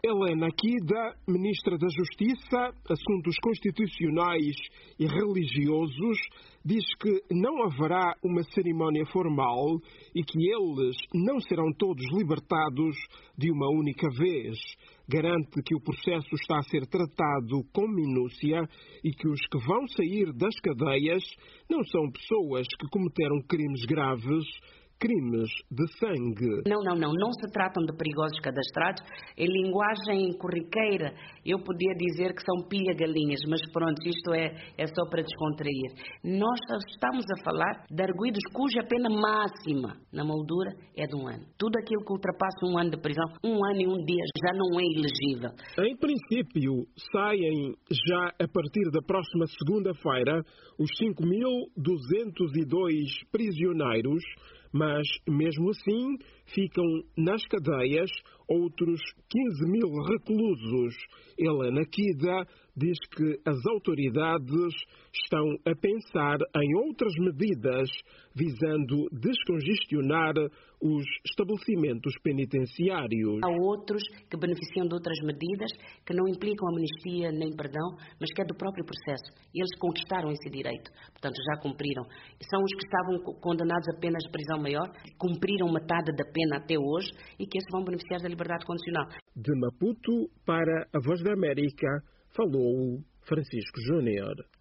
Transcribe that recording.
Helena Kida, Ministra da Justiça, Assuntos Constitucionais e Religiosos, diz que não haverá uma cerimónia formal e que eles não serão todos libertados de uma única vez. Garante que o processo está a ser tratado com minúcia e que os que vão sair das cadeias não são pessoas que cometeram crimes graves, crimes de sangue. Não se tratam de perigosos cadastrados. Em linguagem corriqueira, eu podia dizer que são pilha-galinhas, mas pronto, isto é só para descontrair. Nós estamos a falar de arguidos cuja pena máxima na moldura é de 1 ano. Tudo aquilo que ultrapassa 1 ano de prisão, 1 ano e 1 dia, já não é elegível. Em princípio, saem já a partir da próxima segunda-feira os 5.202 prisioneiros, mas, mesmo assim, ficam nas cadeias outros 15.000 reclusos. Helena Kida diz que as autoridades estão a pensar em outras medidas visando descongestionar os estabelecimentos penitenciários. Há outros que beneficiam de outras medidas que não implicam amnistia nem perdão, mas que é do próprio processo. Eles conquistaram esse direito, portanto já cumpriram. São os que estavam condenados a penas de prisão maior, que cumpriram metade da pena até hoje e que esses vão beneficiar da liberdade condicional. De Maputo para a Voz da América, falou Francisco Júnior.